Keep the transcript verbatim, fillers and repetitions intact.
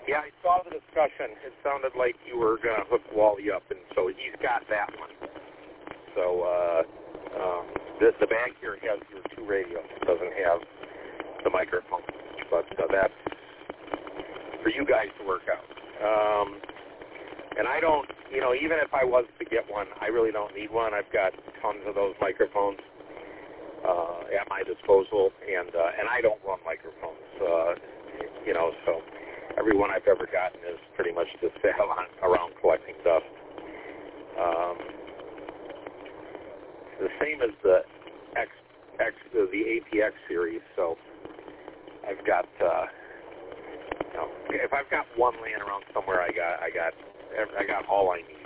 Yeah, I saw the discussion. It sounded like you were going to hook Wally up, and so he's got that one. So uh, um, the, the bag here has your two radios. It doesn't have the microphone, but uh, that's for you guys to work out. Um, and I don't, you know, even if I was to get one, I really don't need one. I've got tons of those microphones uh, at my disposal, and uh, and I don't run microphones, uh, you know, so every one I've ever gotten is pretty much just sale on, around collecting dust. Um, the same as the X, X, the A P X series, so I've got, uh, you know, if I've got one laying around somewhere, I got, I got, I got all I need.